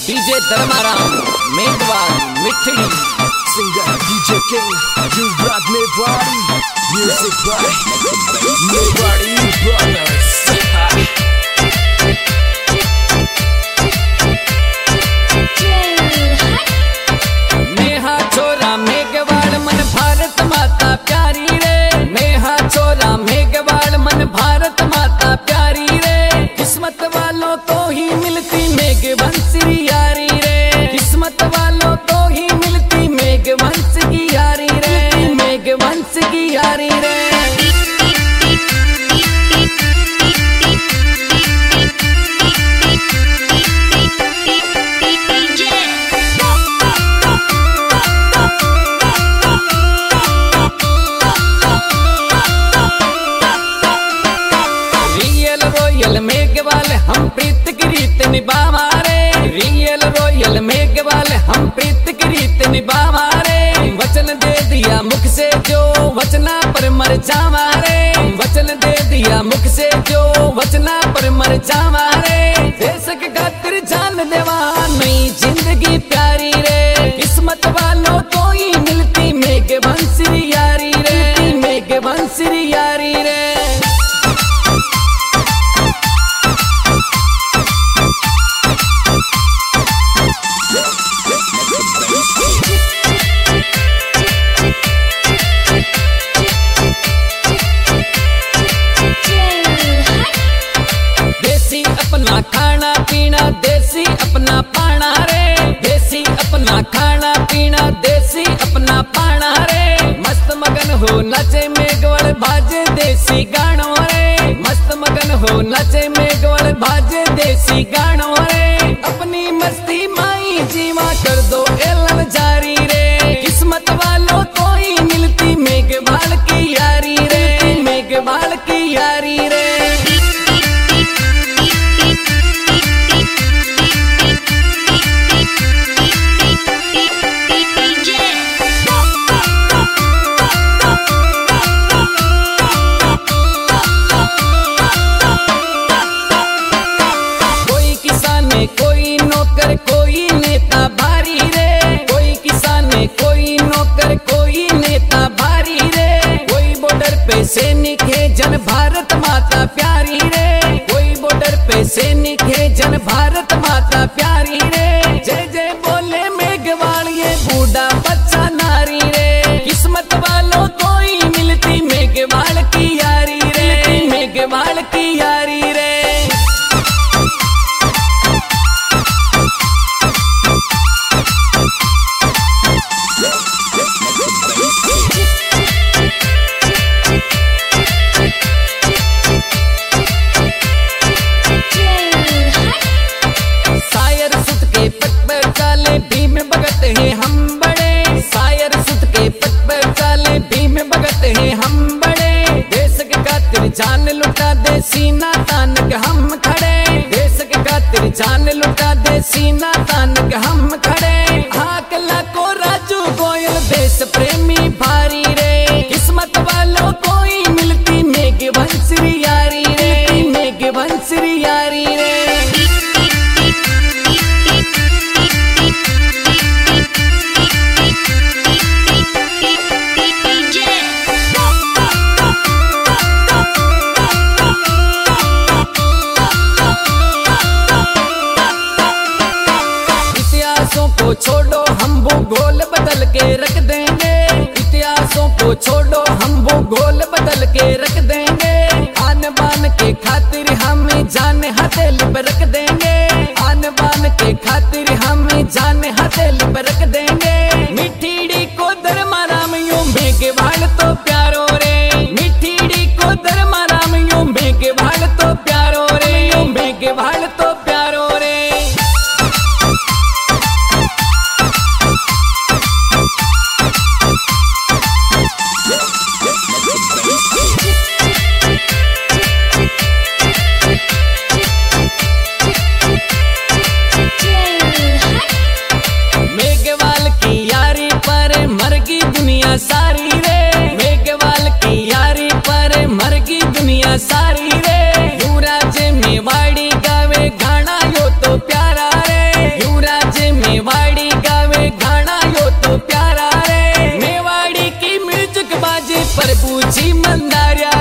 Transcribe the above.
DJ Dharmaram Meghwal मिठड़ी Singer DJ King, you rock me body. Music by Mewadi Brothers. मेहा छोरा मेघवाल मन भारत माता प्यारी रे। मेहा छोरा मेघवाल मन भारत माता प्यारी रे। किस्मत वालों को ही मिलती मेघवंश की यारी रे। किस्मत वालों को ही मिलती मेघवंश की यारी रे। मेघवंश की यारी रे। मेघवाल हम प्रीत की रीत निभावा रे। रियल रॉयल मेघवाल हम प्रीत की रीत निभावा रे। वचन दे दिया मुख से जो वचना पर मर जावा रे। वचन दे दिया मुख से जो वचना पर मर जावा रे। देश के खातिर जान देवा नई जिंदगी प्यारी रे। किस्मत वालों को ही मिलती मेघवंश की यारी रे। मेघवंश की यारी रे। देसी अपना खाना पीना देसी अपना पाना रे। देसी अपना खाना पीना देसी अपना पाना रे। मस्त मगन हो नचे मेघवाल भाजे देसी गानों रे। मस्त मगन हो नचे मेघवाल भाजे देसी गानों रे। अपनी मस्ती माई जीवा कर दो एलन जारी रे। किस्मत वालों को ही मिलती मेघवाल की यारी रे। मेघवाल की यारी रे। कोई नौकर कोई नेता भारी रे। कोई किसान कोई नौकर कोई नेता भारी रे। कोई बॉर्डर पे सैनिक है जन भारत माता प्यारी रे। कोई बॉर्डर पे सैनिक है जन भारत माता प्यारी रे। जय जय बोले मेघवाल ये बूढ़ा बच्चा नारी रे। किस्मत वालों को ही मिलती मेघवाल की यारी रे। मेघवाल की यारी रे। सायर सुत के पट पर चाले भीम भगत हैं हम बड़े। सायर सुत के पट पर चाले भीम भगत हैं हम बड़े। देश के खातिर जान लुटा दे सीना तान के हम खड़े। देश के खातिर जान लुटा दे सीना तान के हम खड़े। हाकला को राजू गोयल देश प्रेमी भारी रे। किस्मत वालों को ही मिलती मेघवंश की यारी रे। मेघवंश की यारी रे। इतिहासों को छोड़ो हम भूगोल बदल के रख देंगे। इतिहासों को छोड़ो हम भूगोल बदल के रख देंगे। आन बान के खातिर हम जान हथेली पर रख देंगे। आन बान के खातिर हम जान हथेली पर रख देंगे। मिठीड़ी को धर्माराम यूं मेघवाल तो प्यारो रे। मिठीड़ी को धर्माराम यूं मेघवाल तो प्यारो रे। यूं मेघवाल तो प्यारो रे। बंधाऱ्या